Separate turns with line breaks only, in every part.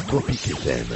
Tropique FM.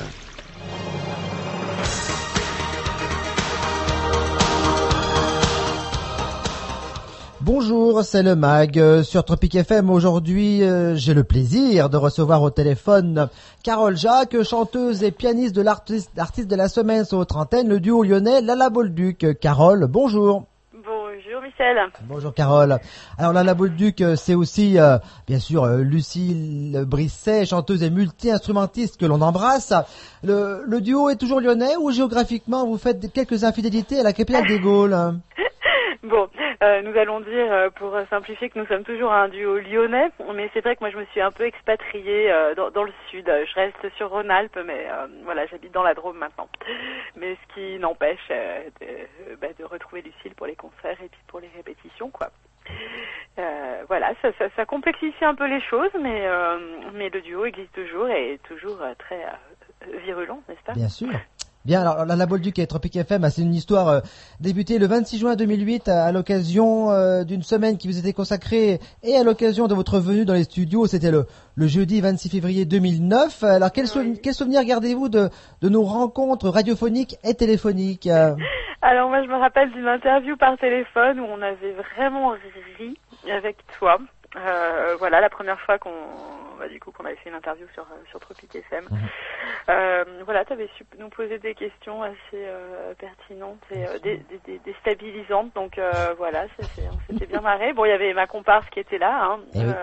Bonjour, c'est le Mag sur Tropique FM. Aujourd'hui, j'ai le plaisir de recevoir au téléphone Carole Jacques, chanteuse et pianiste de l'artiste de la semaine sur votre antenne, le duo lyonnais Lala Bolduc. Carole, bonjour.
Bonjour Michel.
Bonjour Carole. Alors Lala Bolduc, c'est aussi bien sûr Lucille Brisset, chanteuse et multi-instrumentiste que l'on embrasse. Le duo est toujours lyonnais ou géographiquement vous faites quelques infidélités à la capitale des Gaules?
Bon, nous allons dire, pour simplifier, que nous sommes toujours un duo lyonnais, mais c'est vrai que moi je me suis un peu expatriée dans le sud. Je reste sur Rhône-Alpes, mais voilà, j'habite dans la Drôme maintenant. Mais ce qui n'empêche de retrouver Lucille pour les concerts et puis pour les répétitions, quoi. Voilà, ça complexifie un peu les choses, mais le duo existe toujours et est toujours très virulent, n'est-ce pas?
Bien sûr. Bien, alors Lala Bolduc et Tropique FM, c'est une histoire débutée le 26 juin 2008 à l'occasion d'une semaine qui vous était consacrée et à l'occasion de votre venue dans les studios. C'était le jeudi 26 février 2009. Alors quel souvenir gardez-vous de nos rencontres radiophoniques et téléphoniques?
Alors moi je me rappelle d'une interview par téléphone où on avait vraiment ri avec toi. Voilà, la première fois qu'on avait fait une interview sur Tropique FM. Voilà, tu avais su nous poser des questions assez pertinentes et déstabilisantes. Donc voilà, on s'était bien marré. Bon, il y avait ma comparse qui était là.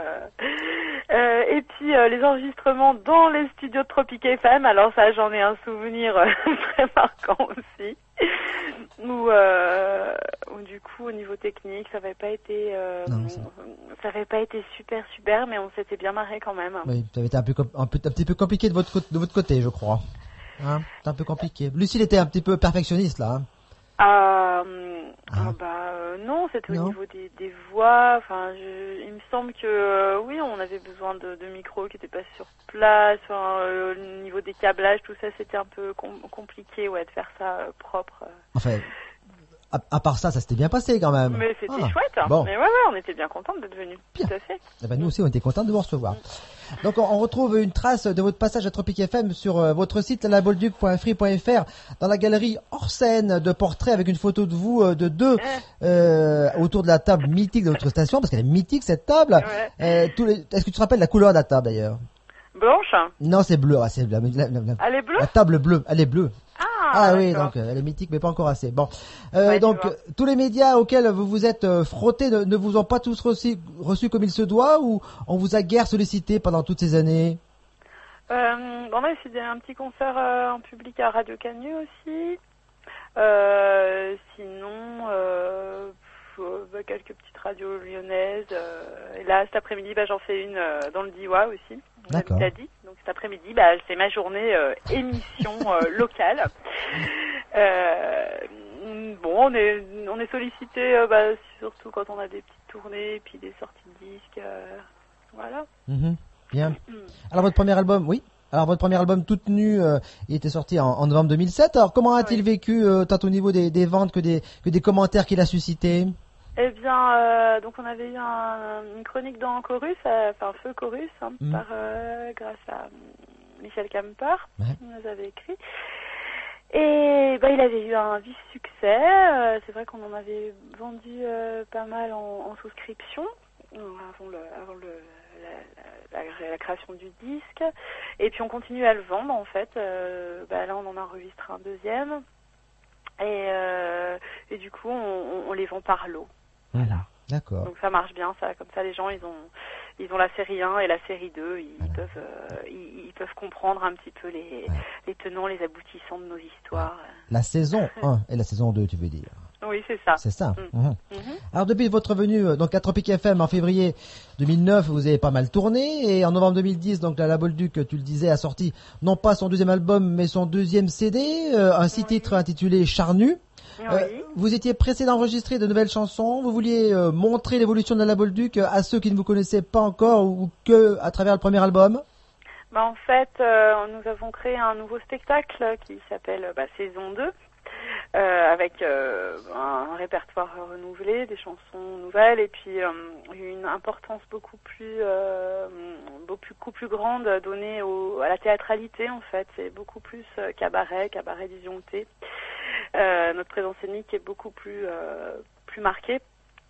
Et puis les enregistrements dans les studios de Tropique FM. Alors ça, j'en ai un souvenir très marquant aussi. Où du coup au niveau technique ça n'avait pas été super, mais on s'était bien marré quand même.
Oui, ça avait été un petit peu compliqué de votre côté, je crois. Hein, c'est un peu compliqué. Lucille était un petit peu perfectionniste là.
Non, c'était au niveau des voix. Enfin, il me semble que oui, on avait besoin de micros qui n'étaient pas sur place. Au niveau des câblages, tout ça, c'était un peu compliqué, de faire ça propre.
Enfin, à part ça s'était bien passé quand même.
Mais c'était chouette.
Bon.
Mais ouais, on était bien contents d'être venus. Tout à fait.
Eh ben, nous aussi, on était contents de vous recevoir. Donc, on retrouve une trace de votre passage à Tropique FM sur votre site lalabolduc.free.fr dans la galerie hors scène de portraits avec une photo de vous de deux autour de la table mythique de votre station, parce qu'elle est mythique cette table.
Ouais.
Est-ce que tu te rappelles la couleur de la table d'ailleurs?
Blanche.
Non, c'est bleu. C'est
Elle est bleue.
La table bleue, elle est bleue.
Ah
oui, donc elle est mythique, mais pas encore assez. Bon,
donc
tous les médias auxquels vous vous êtes frottés ne vous ont pas tous reçus comme il se doit, ou on vous a guère sollicité pendant toutes ces années?
On a fait un petit concert en public à Radio Canu aussi. Sinon, quelques petites radios lyonnaises. Et là, cet après-midi, j'en fais une dans le Diois aussi.
D'accord.
Donc cet après-midi, c'est ma journée émission locale. On est sollicité surtout quand on a des petites tournées et puis des sorties de disques. Voilà.
Bien. Alors votre premier album Toute Nue, il était sorti en novembre 2007. Alors comment a-t-il vécu tant au niveau des ventes que des commentaires qu'il a suscités?
Eh bien, donc on avait eu une chronique dans Chorus, Feu Chorus, grâce à Michel Camper, qui nous avait écrit. Et il avait eu un vif succès. C'est vrai qu'on en avait vendu pas mal en souscription avant la création du disque. Et puis on continue à le vendre en fait. Là on en a enregistré un deuxième. Et du coup on les vend par lot. Voilà.
D'accord.
Donc ça marche bien, ça. Comme ça, les gens, ils ont la série 1 et la série 2. Ils peuvent comprendre un petit peu les tenants, les aboutissants de nos histoires.
La saison 1 et la saison 2, tu veux dire?
Oui, c'est ça.
C'est ça. Alors depuis votre venue donc à Tropique FM en février 2009, vous avez pas mal tourné, et en novembre 2010, donc Lala Bolduc, tu le disais, a sorti non pas son deuxième album, mais son deuxième CD, un 6 titres intitulé Charnu. Vous étiez pressé d'enregistrer de nouvelles chansons. Vous vouliez montrer l'évolution de Lala Bolduc à ceux qui ne vous connaissaient pas encore, ou que à travers le premier album?
En fait, nous avons créé un nouveau spectacle qui s'appelle Saison 2. avec un répertoire renouvelé, des chansons nouvelles, et puis une importance beaucoup plus grande donnée à la théâtralité en fait. C'est beaucoup plus cabaret disjoncté. Notre présence scénique est beaucoup plus marquée.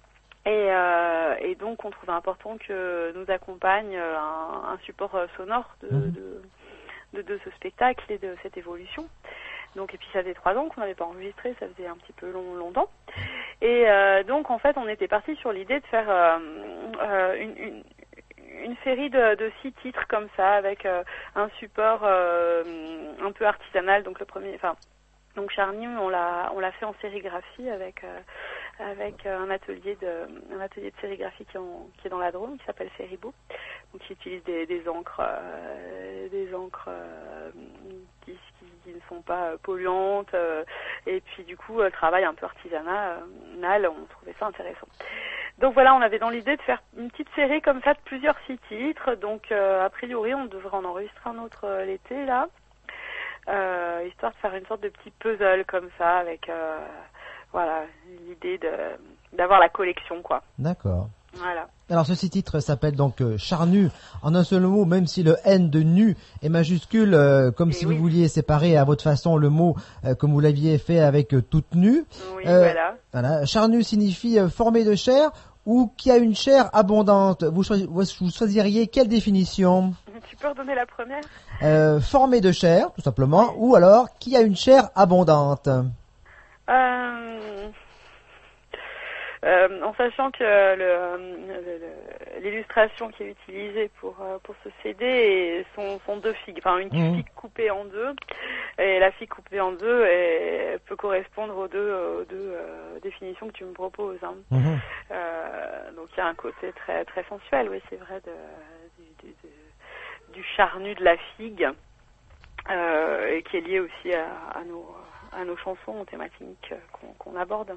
Et donc on trouvait important que nous accompagne un support sonore de ce spectacle et de cette évolution. Donc, et puis ça faisait 3 ans qu'on n'avait pas enregistré, ça faisait un petit peu longtemps. Et donc en fait on était parti sur l'idée de faire une série de 6 titres comme ça, avec un support un peu artisanal. Donc le premier, donc Charnu, on l'a fait en sérigraphie avec un atelier de sérigraphie qui est dans la Drôme, qui s'appelle Feribo. Donc qui utilise des encres qui ne sont pas polluantes, et puis du coup travail un peu artisanal, on trouvait ça intéressant. Donc voilà, on avait dans l'idée de faire une petite série comme ça de plusieurs 6 titres. Donc a priori on devrait en enregistrer un autre l'été là, histoire de faire une sorte de petit puzzle comme ça avec voilà, l'idée d'avoir la collection quoi.
D'accord.
Voilà.
Alors ce 6 titres s'appelle donc Charnu en un seul mot, même si le N de nu est majuscule, comme si vous vouliez séparer à votre façon le mot comme vous l'aviez fait avec toute nue.
Oui, voilà.
Voilà. Charnu signifie formé de chair ou qui a une chair abondante. Vous choisiriez quelle définition?
Tu peux redonner la première?
Formé de chair, tout simplement, ou alors qui a une chair abondante.
En sachant que l'illustration qui est utilisée pour ce CD sont 2 figues, enfin une figue coupée en 2, et la figue coupée en 2 peut correspondre aux deux définitions que tu me proposes. Hein. Donc il y a un côté très très sensuel, oui c'est vrai, du charnu de la figue, et qui est lié aussi à nos chansons, aux thématiques qu'on aborde.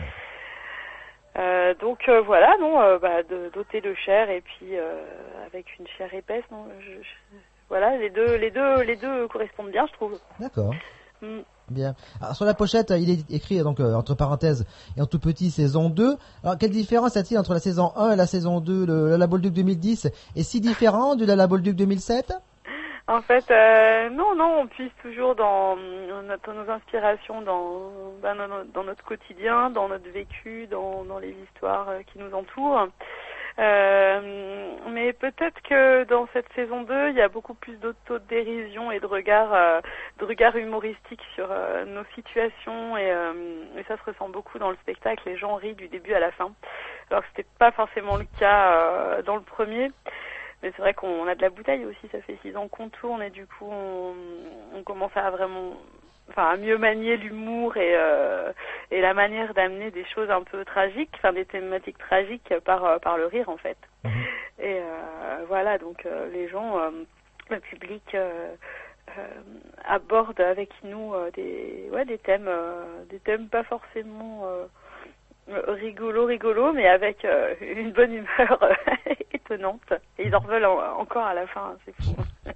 Donc voilà, doté de chair et puis avec une chair épaisse, non, voilà, les deux correspondent bien, je trouve.
D'accord. Bien. Alors, sur la pochette, il est écrit donc entre parenthèses et en tout petit saison 2. Alors quelle différence y a-t-il entre la saison 1 et la saison 2? Le La Bolduc 2010 est si différent du La Bolduc 2007?
En fait, non, on puise toujours dans nos inspirations, dans notre quotidien, dans notre vécu, dans les histoires qui nous entourent. Mais peut-être que dans cette saison 2, il y a beaucoup plus d'autodérision et de regard humoristique sur nos situations, et ça se ressent beaucoup dans le spectacle. Les gens rient du début à la fin, alors que c'était pas forcément le cas dans le premier. Mais c'est vrai qu'on a de la bouteille aussi, ça fait 6 ans qu'on tourne, et du coup on commence à mieux manier l'humour et la manière d'amener des choses un peu tragiques, des thématiques tragiques par le rire en fait. Et voilà, donc les gens, le public aborde avec nous des thèmes pas forcément rigolo, mais avec une bonne humeur étonnante. Et ils en veulent encore à la fin, c'est fou.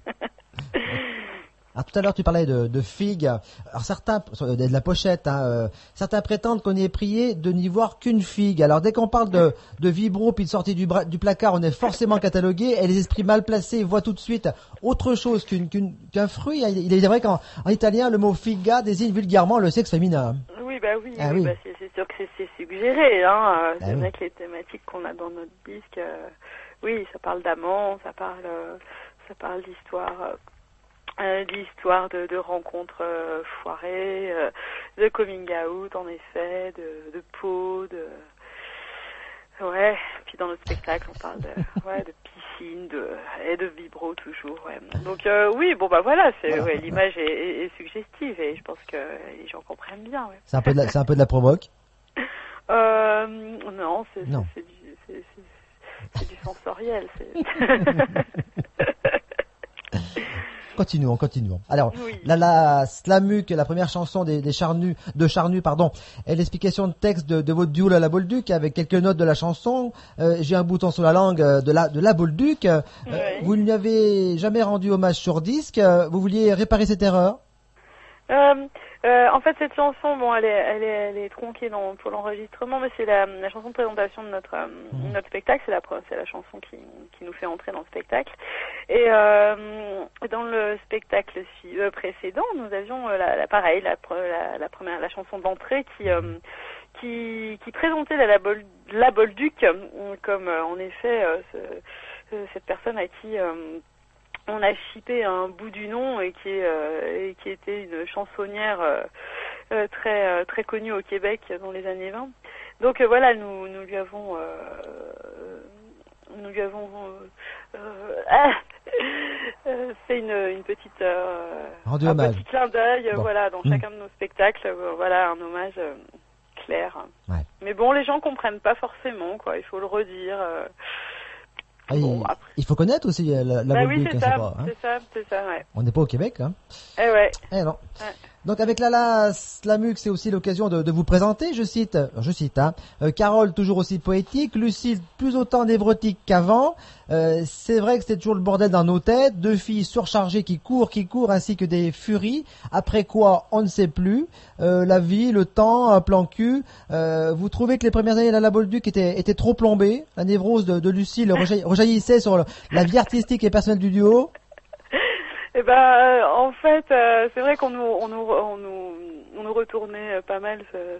Alors, tout à l'heure, tu parlais de figues. Alors, certains, de la pochette, certains prétendent qu'on est prié de n'y voir qu'une figue. Alors, dès qu'on parle de vibro puis de sortie du placard, on est forcément catalogué, et les esprits mal placés voient tout de suite autre chose qu'un fruit. Il est vrai qu'en italien, le mot figa désigne vulgairement le sexe féminin.
Oui, c'est sûr que c'est suggéré, hein. C'est vrai que les thématiques qu'on a dans notre disque, oui, ça parle d'amant, ça parle d'histoire. D'histoires de rencontres foirées, de coming out en effet, de peau, puis dans notre spectacle on parle de piscine, et de vibro toujours, Donc oui, voilà, l'image est suggestive, et je pense que les gens comprennent bien,
C'est un peu de la provoque.
Non, c'est du sensoriel,
Continuons. Alors, la Slamuc, la première chanson de Charnu, est l'explication de texte de votre duo La Bolduc, avec quelques notes de la chanson. J'ai un bouton sur la langue de la Bolduc. Vous ne lui avez jamais rendu hommage sur disque. Vous vouliez réparer cette erreur?
En fait, cette chanson, bon, elle est tronquée pour l'enregistrement, mais c'est la chanson de présentation de notre spectacle. C'est la chanson qui nous fait entrer dans le spectacle. Et dans le spectacle précédent, nous avions la chanson d'entrée qui présentait la Bolduc comme en effet cette personne à qui on a chippé un bout du nom et qui était une chansonnière très connue au Québec dans les années 20. Donc voilà, nous lui avons fait une petite un petit clin d'œil, voilà, dans chacun de nos spectacles, voilà, un hommage clair.
Ouais.
Mais bon, les gens comprennent pas forcément, quoi. Il faut le redire.
Il faut connaître aussi la Bolduc,
oui, c'est ça, ouais.
On n'est pas au Québec, hein.
Ouais.
Non. Ouais. Donc avec la Slamuc, c'est aussi l'occasion de vous présenter, je cite, Carole toujours aussi poétique, Lucille plus autant névrotique qu'avant. C'est vrai que c'était toujours le bordel dans nos têtes, deux filles surchargées qui courent, ainsi que des furies. Après quoi, on ne sait plus. La vie, le temps, un plan cul. Vous trouvez que les premières années de la Bolduc étaient trop plombées? La névrose de Lucille rejaillissait sur la vie artistique et personnelle du duo?
Eh ben, en fait, c'est vrai qu'on nous retournait pas mal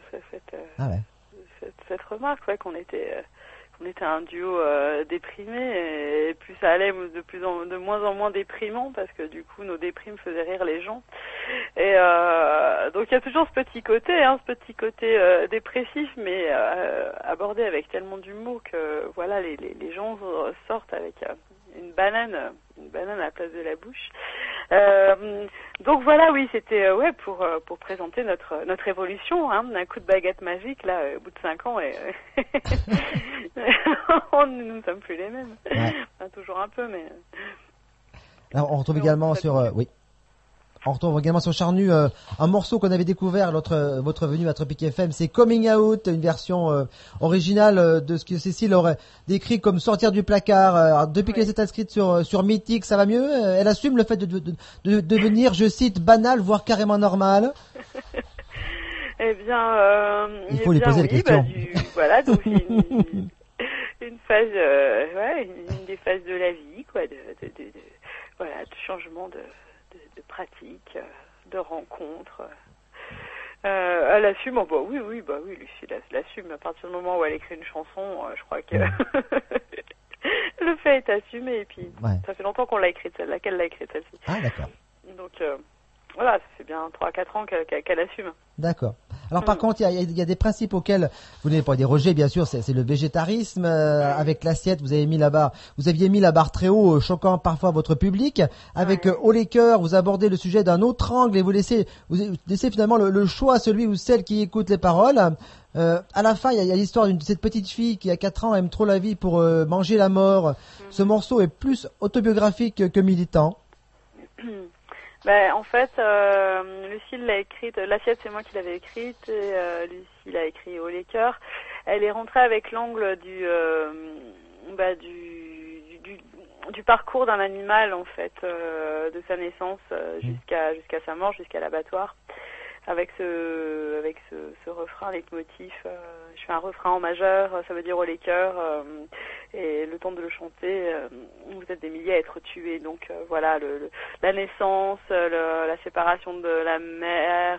cette remarque, ouais, qu'on était un duo déprimé, et plus ça allait de moins en moins déprimant, parce que du coup nos déprimes faisaient rire les gens. Et donc il y a toujours ce petit côté dépressif, mais abordé avec tellement d'humour que voilà, les gens sortent avec une banane à la place de la bouche. Donc voilà, oui, c'était pour présenter notre évolution, hein, un coup de baguette magique là, au bout de 5 ans, et nous ne sommes plus les mêmes. Ouais. Enfin, toujours un peu, mais.
Alors, on retrouve également sur On retrouve également sur Charnu un morceau qu'on avait découvert votre venue à Tropic FM, c'est Coming Out, une version originale de ce que Cécile aurait décrit comme sortir du placard. Alors, depuis qu'elle s'est inscrite sur Mythique, ça va mieux. Elle assume le fait de devenir, je cite, banal, voire carrément normal.
Eh bien,
il faut lui poser la question.
Voilà, donc une phase, une des phases de la vie, quoi, de changement de pratique, de rencontres. Elle assume, oui, Lucie l'assume. À partir du moment où elle écrit une chanson, je crois que le fait est assumé. Et puis, ça fait longtemps qu'on l'a écrite, qu'elle l'a écrite celle-ci.
Ah, d'accord.
Donc, voilà, ça fait bien 3-4 ans qu'elle assume.
D'accord. Alors par contre, il y a des principes auxquels vous n'avez pas dérogé, bien sûr, c'est le végétarisme. Avec l'assiette, vous aviez mis la barre très haut, choquant parfois votre public. Avec Haut les cœurs, vous abordez le sujet d'un autre angle et vous laissez finalement le choix à celui ou celle qui écoute les paroles. À la fin, il y a l'histoire de cette petite fille qui, à 4 ans, aime trop la vie pour manger la mort. Ce morceau est plus autobiographique que militant.
En fait, Lucille l'a écrite, l'assiette c'est moi qui l'avais écrite, et Lucille a écrit Haut les cœurs. Elle est rentrée avec l'angle du parcours d'un animal, en fait, de sa naissance jusqu'à sa mort, jusqu'à l'abattoir. Avec ce refrain, leitmotiv, je fais un refrain en majeur, ça veut dire Haut les cœurs, et le temps de le chanter, vous êtes des milliers à être tués. Donc voilà, la naissance, la séparation de la mère,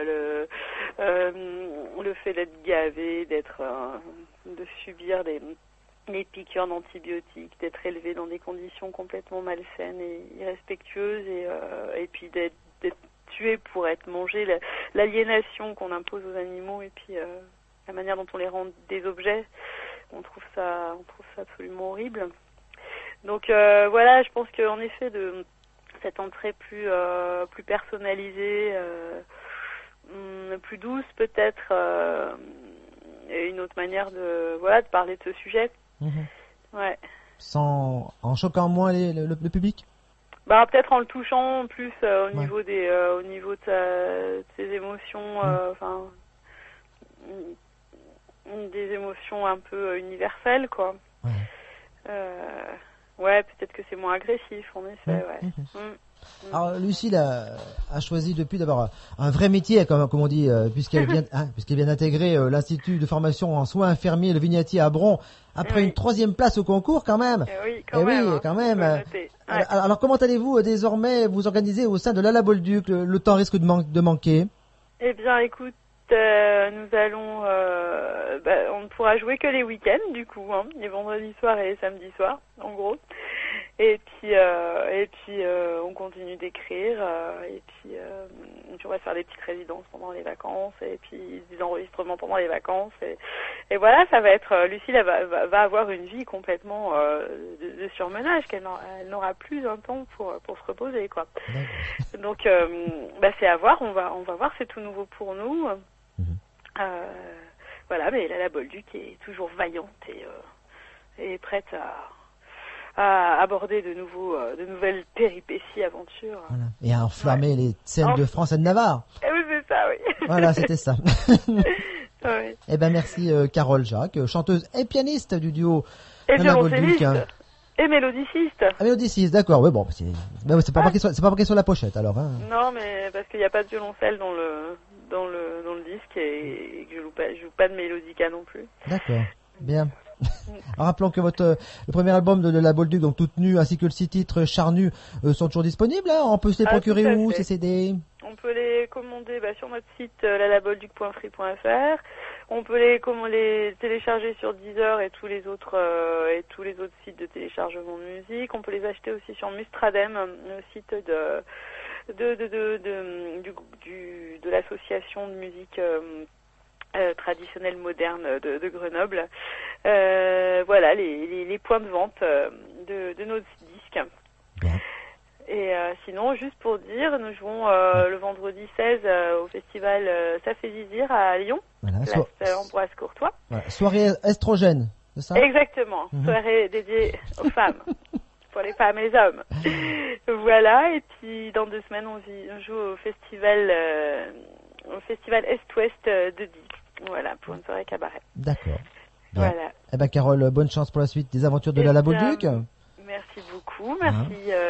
le fait d'être gavé, de subir les piqûres d'antibiotiques, d'être élevé dans des conditions complètement malsaines et irrespectueuses, et puis d'être tué pour être mangé, l'aliénation qu'on impose aux animaux, et puis la manière dont on les rend des objets, on trouve ça absolument horrible. Donc voilà, je pense qu'en effet, de cette entrée plus personnalisée, plus douce peut-être, et une autre manière de parler de ce sujet. Ouais.
En choquant moins le public.
Peut-être en le touchant plus au niveau de ses émotions, des émotions un peu universelles, quoi. Peut-être que c'est moins agressif, en effet,
Alors Lucille a choisi depuis d'avoir un vrai métier, comme on dit, puisqu'elle vient d'intégrer l'institut de formation en soins infirmiers Le Vignatier à Bron après une 3e place au concours quand même.
Oui, quand même.
Alors comment allez-vous désormais vous organiser au sein de l'Ala Bolduc? Le temps risque de manquer.
Eh bien, écoute, nous allons, on ne pourra jouer que les week-ends du coup, hein, les vendredis soirs et les samedis soirs, en gros. Et puis on continue d'écrire et puis on va faire des petites résidences pendant les vacances et puis des enregistrements pendant les vacances et voilà, ça va être Lucille va avoir une vie complètement de surmenage, qu'elle n'aura plus un temps pour se reposer quoi. Donc c'est à voir, on va voir, c'est tout nouveau pour nous. Voilà, mais la Bolduc est toujours vaillante et prête à aborder de nouvelles péripéties, aventures.
Voilà. Et à enflammer les scènes de France et de Navarre.
Eh oui, c'est ça, oui.
Voilà, c'était ça.
Oui.
Eh ben merci Carole Jacques, chanteuse et pianiste du duo
Et
Nana Bolduc.
violoncelliste. Et mélodiciste.
Ah, mélodiciste, d'accord. Oui, bon, c'est pas marqué sur la pochette alors. Hein.
Non, mais parce qu'il n'y a pas de violoncelle dans le disque et que je joue pas de mélodica non plus.
D'accord. Bien. Alors, rappelons que le premier album de la Bolduc, donc Toute Nue, ainsi que le 6 titres Charnu, sont toujours disponibles. Hein, on peut se les procurer où, ces CD?
On peut les commander sur notre site lalabolduc.free.fr. On peut les télécharger sur Deezer et tous les autres sites de téléchargement de musique. On peut les acheter aussi sur Mustradem, le site de l'association de musique traditionnelle moderne de Grenoble. Voilà les points de vente de nos disques.
Bien.
Et sinon, juste pour dire, nous jouons le vendredi 16 au festival Ça fait zizir à Lyon, place Ambroise Courtois.
Voilà. Soirée estrogène, c'est ça?
Exactement, soirée dédiée aux femmes, pour les femmes et les hommes. Voilà, et puis dans 2 semaines, on joue au festival Est-Ouest de Die. Voilà, pour une soirée cabaret.
D'accord.
Bien. Voilà.
Eh ben Carole, bonne chance pour la suite des aventures de Lala Bolduc.
Merci beaucoup, merci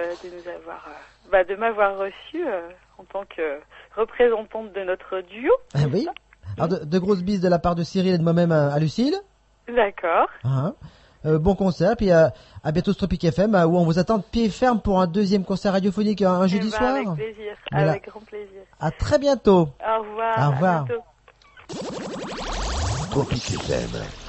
de m'avoir reçu en tant que représentante de notre duo.
Ah oui. Alors de grosses bises de la part de Cyril et de moi-même à Lucille.
D'accord.
Bon concert, puis à bientôt sur Tropic FM où on vous attend de pied ferme pour un 2e concert radiophonique un jeudi soir.
Avec plaisir, avec grand plaisir.
À très bientôt.
Au revoir.
Au revoir.
À bientôt.
Tropic FM.